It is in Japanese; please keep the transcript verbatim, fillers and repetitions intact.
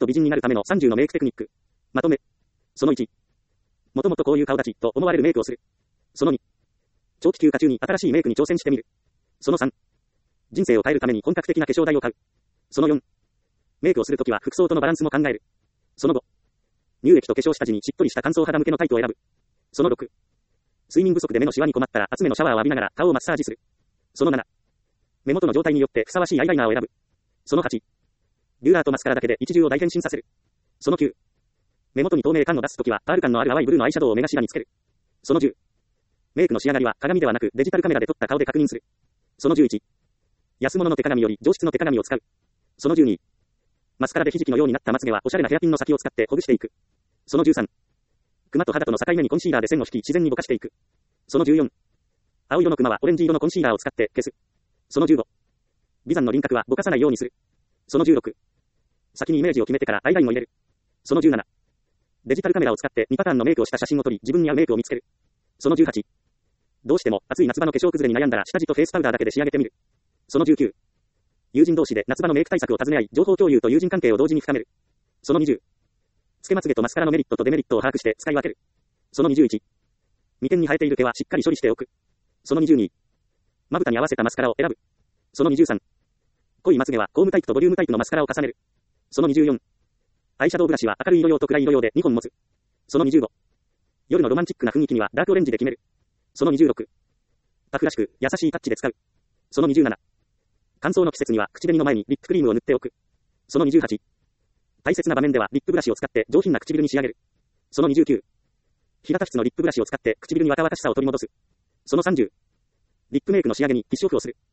と美人になるためのさんじゅうのメイクテクニック。まとめ。そのいち。もともとこういう顔立ちと思われるメイクをする。そのに。長期休暇中に新しいメイクに挑戦してみる。そのさん。人生を変えるために本格的な化粧台を買う。そのよん。メイクをするときは服装とのバランスも考える。そのご。乳液と化粧下地にしっとりした乾燥肌向けのタイプを選ぶ。そのろく。睡眠不足で目のシワに困ったら厚めのシャワーを浴びながら顔をマッサージする。そのなな。目元の状態によってふさわしいアイライナーを選ぶ。そのはち。ビューラーとマスカラだけで一重を大変身させる。そのきゅう。目元に透明感を出すときはパール感のある淡いブルーのアイシャドウを目頭につける。そのじゅう。メイクの仕上がりは鏡ではなくデジタルカメラで撮った顔で確認する。そのじゅういち。安物の手鏡より上質の手鏡を使う。そのじゅうに。マスカラでひじきのようになったまつげはおしゃれなヘアピンの先を使ってほぐしていく。そのじゅうさん。クマと肌との境目にコンシーラーで線を引き自然にぼかしていく。そのじゅうよん。青色のクマはオレンジ色のコンシーラーを使って消す。そのじゅうご。眉山の輪郭はぼかさないようにする。そのじゅうろく。先にイメージを決めてからアイラインを入れる。そのじゅうなな。デジタルカメラを使ってにパターンのメイクをした写真を撮り自分に合うメイクを見つける。そのじゅうはち。どうしても暑い夏場の化粧崩れに悩んだら下地とフェイスパウダーだけで仕上げてみる。そのじゅうきゅう。友人同士で夏場のメイク対策を尋ね合い、情報共有と友人関係を同時に深める。そのにじゅう。つけまつげとマスカラのメリットとデメリットを把握して使い分ける。そのにじゅういち。眉間に生えている毛はしっかり処理しておく。そのにじゅうに。まぶたに合わせたマスカラを選ぶ。そのにじゅうさん。濃いまつげはコームタイプとボリュームタイプのマスカラを重ねる。そのにじゅうよん。アイシャドウブラシは明るい色用と暗い色用でにほん持つ。そのにじゅうご。夜のロマンチックな雰囲気にはダークオレンジで決める。そのにじゅうろく。タフらしく優しいタッチで使う。そのにじゅうなな。乾燥の季節には口紅の前にリップクリームを塗っておく。そのにじゅうはち。大切な場面ではリップブラシを使って上品な唇に仕上げる。そのにじゅうきゅう。平た質のリップブラシを使って唇に若々しさを取り戻す。そのさんじゅう。リップメイクの仕上げにティッシュオフをする。